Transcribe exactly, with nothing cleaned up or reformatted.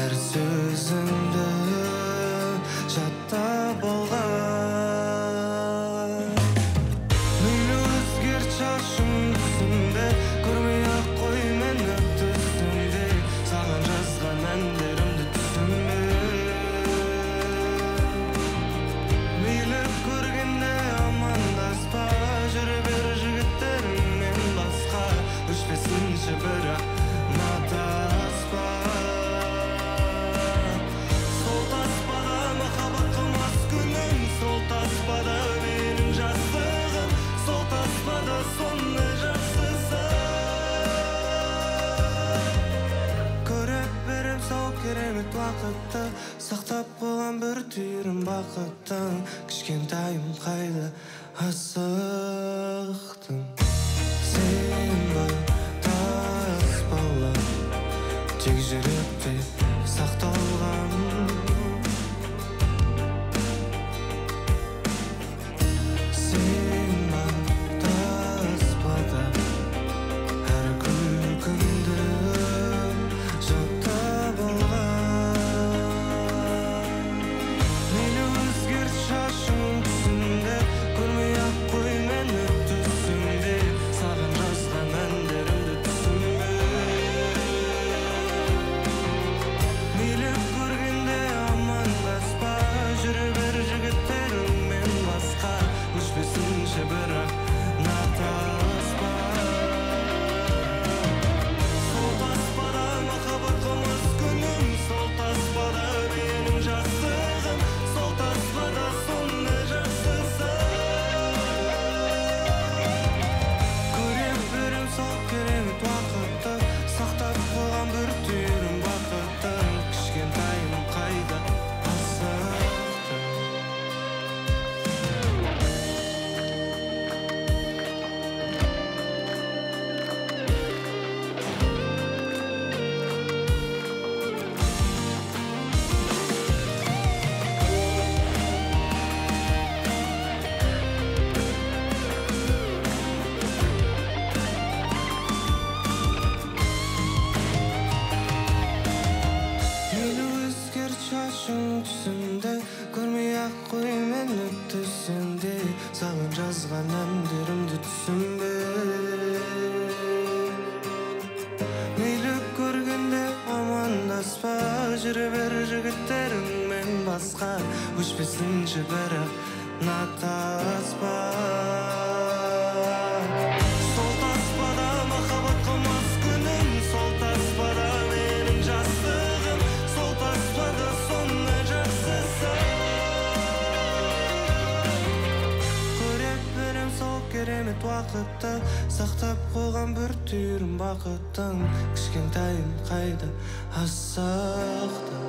әр сөзіңді жаттап алған. Мейлі өзгерт шашың түсімде, көрмей-ақ қой мені түсімде, саған жазған әндерімді түсінбе. Мейлі көргенде амандаспа, жүре бер жігіттеріңмен басқа, өшпесінші бірақ матаспа. Сол таспада махаббат қылмас күнім, сол таспада менің жастығым, сол таспада сондай жақсысы. Көріп берем сол керемет уақытты, сақтап қойған бір түйірім бақыттың, кішкентайым қайда асықтың. Сен ба таспала, тек жүректе сақталған. Сен ба таспада, әр күлкіңді жаттап алған. Мейлі өзгерт шашың түсімде, көрмей-ақ қой мені түсімде, саған жазған әндерімді түсінбе. Мейлі көргенде амандаспа, жүре бер жігіттеріңмен басқа, өшпесінші бірақ натаспа. Сол таспада махаббат қылмас күнім, сол таспада менің жастығым, сол таспада сондай жақсысы. Көріп берем сол керемет уақытты, сақтап қойған бір түйірім бақыттың, кішкентайым қайда асықтың. Мейлі өзгерт шашың түсімде, көрмей-ақ қой мені түсімде, саған жазған әндерімді түсінбе. Мейлі көргенде амандаспа, жүре бер жігіттеріңмен басқа, өшпесінші бірақ натаспа. Сол таспада махаббат қылмас күнім, сол таспада менің жастығым, сол таспада сондай жақсысы. Көріп берем сол керемет уақытты, сақтап қойған бір түйірім бақыттың, кішкентайым қайда асықтың.